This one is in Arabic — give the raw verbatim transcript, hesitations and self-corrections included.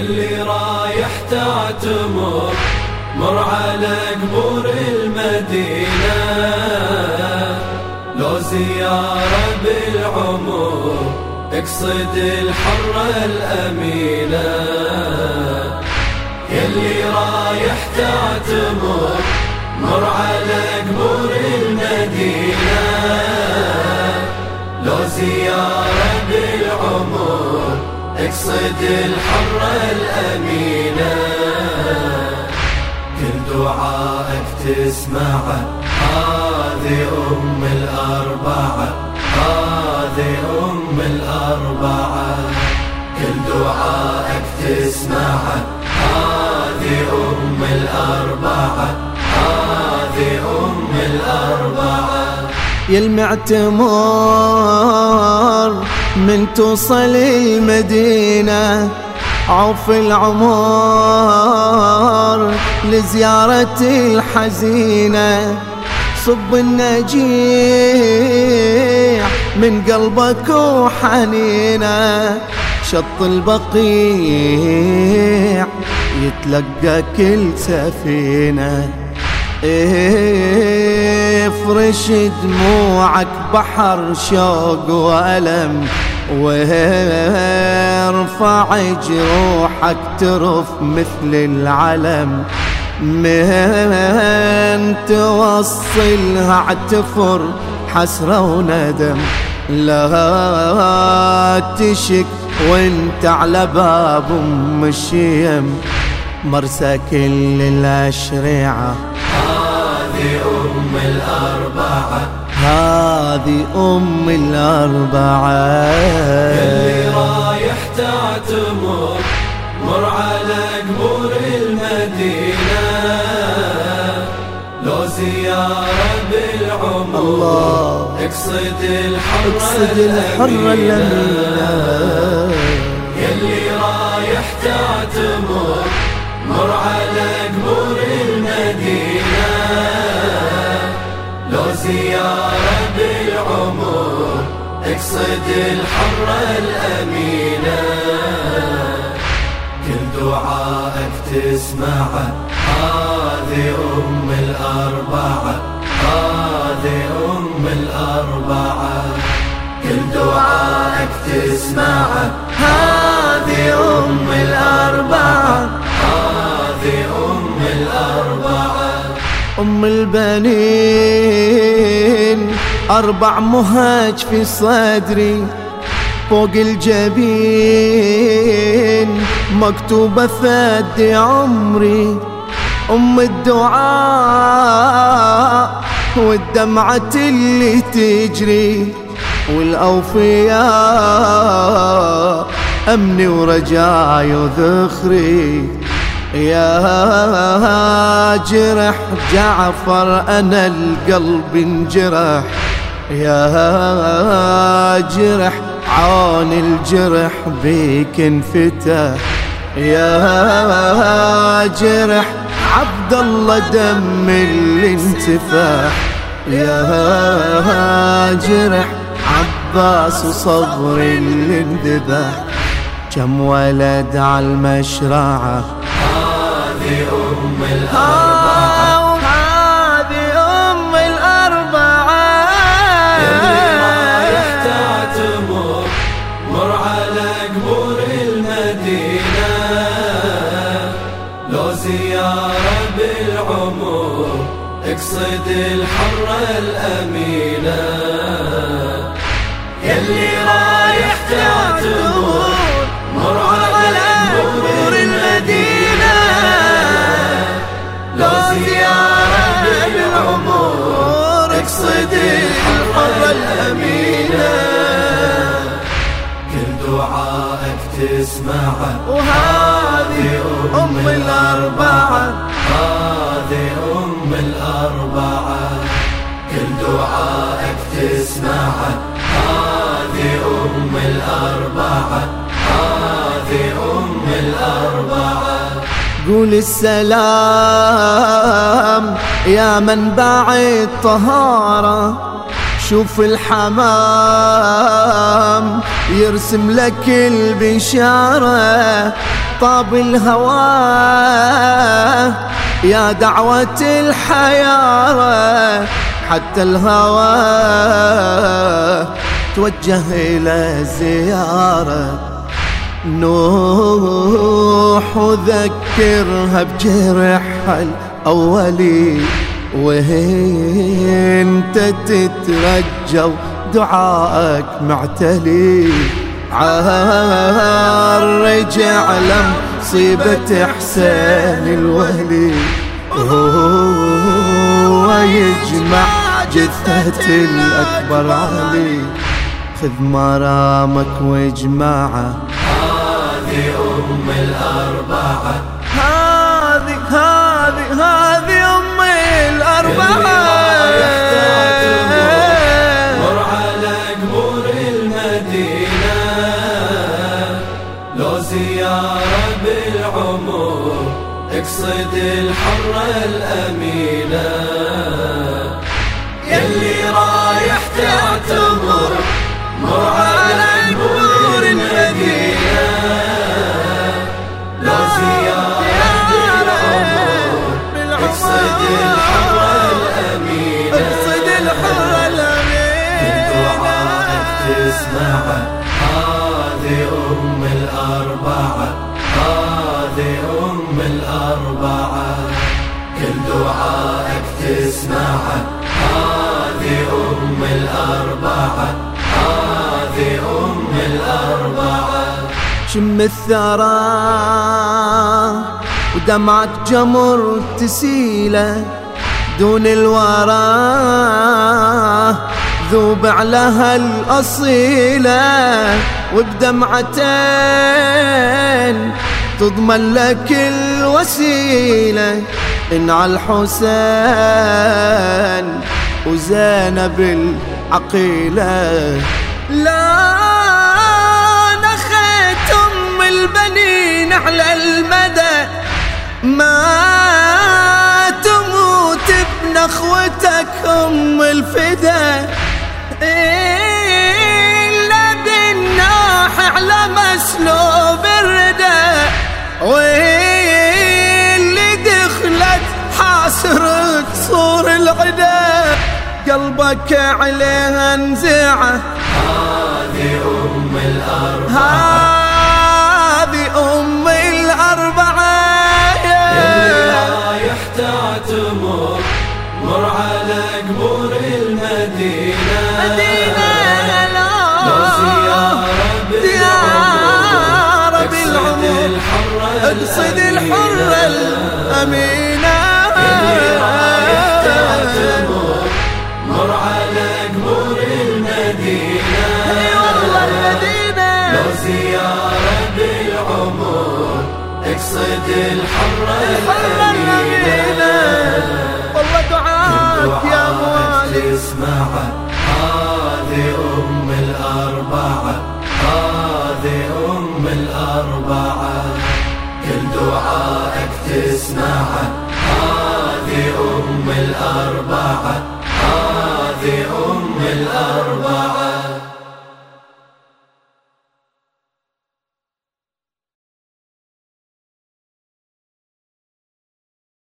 يلي رايح تعتمر مر على قبور المدينة، لو زيارة بالعمر اقصد الحرة الأمينة. يلي رايح تعتمر مر على قبور المدينة، لو زيارة بالعمر اقصد الحرة الأمينة. كل دعائك تسمعه هذه أم الأربعة، هذه أم الأربعة. كل دعائك تسمعه هذه أم الأربعة، هذه أم الأربعة. يا المعتمر من توصل المدينة عوف العمر لزيارة الحزينة، صب النجيع من قلبك وحنينه، شط البقيع يتلقى كل سفينة. افرش دموعك بحر شوق وألم، وارفع جروحك ترف مثل العلم، من توصلها اعتفر حسرة وندم. لا تشك وانت على باب ام الشيم، مرسى كل الأشرعة هذه أم الأربعة، هذه أم الأربعة. يلي رايح تعتمر مر على قبور المدينة، لو زيارة بالعمر الله اقصد الحرة الأمينة. يلي رايح تعتمر مر على قبور المدينة، لو زيارة بالعمر اقصد الحرة الأمينة. كل دعائك تسمعه هذه أم الأربعة، هذه أم الأربعة. كل دعائك تسمعه هذه أم الأربعة، هذه أم الأربعة. أم البنين أربع مهاج في صدري، فوق الجبين مكتوبة فدي عمري. أم الدعاء والدمعة اللي تجري، والأوفياء أمني ورجاي وذخري. يا جرح جعفر أنا القلب انجرح، يا جرح عون الجرح بيك انفتح. يا جرح عبد الله دم اللي انتفح، يا جرح عباس وصبر اللي انذبح. كم ولد على المشرعة هذه أم الأربعة، هذه أم الأربعة. يلي رايح تعتمر مر على قبور المدينة، لو زيارة بالعمر اقصد الحرة الأمينة. يلي رايح تعتمر مر على قبور المدينة، لو زيارة بالعمر اقصد الحرة الأمينة. كل دعائك تسمعه وهذه أم الأربعة، هذه أم الأربعة. كل دعائك تسمعه هذه أم الأربعة، هذه أم الأربعة. قول السلام يا منبع الطهارة، شوف الحمام يرسم لك البشارة، طاب الهوى يا دعوة الحيارى، حتى الهوى توجه إلى الزيارة. نوح وذكرها بجرحها الأولي، وانت تترجى ودعائك معتلي. عالرجع لمصيبة حسين الولي، هو يجمع جثة الأكبر علي. خذ مرامك واجمعه، هذه أم الأربعة، هذه هذه هذه أم الأربعة. مر على قبور المدينة، لو زيارة بالعمر اقصد الحرة الأمينة. يلي رايح تعتمر مر على قبور المدينة، لو زيارة بالعمر اقصد الحرة الأمينة. اقصد الحرة الأمينة، دعائك تسمعه، هذه أم الأربعة، هذه أم الأربعة. كل دعائك تسمعه، هذه أم الأربعة، هذه أم الأربعة. شم الثرى ودمعة جمر تسيله دون الورى، ذوب على هالأصيلة وبدمعتين تضمن لك الوسيلة. إن على الحسين وزينب العقيلة، لا نخيت أم البنين على المدى، ما تموت بنخوتك أم الفدا. إلا بالناح على مسلوب الردى، واللي دخلت حاسرك صور العدا، قلبك عليها انزعه. هذه أم الأربعة، هذه أم الأربعة. يلي رايح تعتمر مر على قبور المدينة، لو زيارة بالعمر اقصد الحرة اقصد الحرة الأمينة. يلي رايح تعتمر مر على قبور المدينة، لو زيارة بالعمر اقصد الحرة الأمينة. والله دعاك يا موالي تسمعه، هذه أم الأربعة، هذه أم الأربعة. كل دعائك تسمعه، هذه أم الأربعة، هذه أم الأربعة.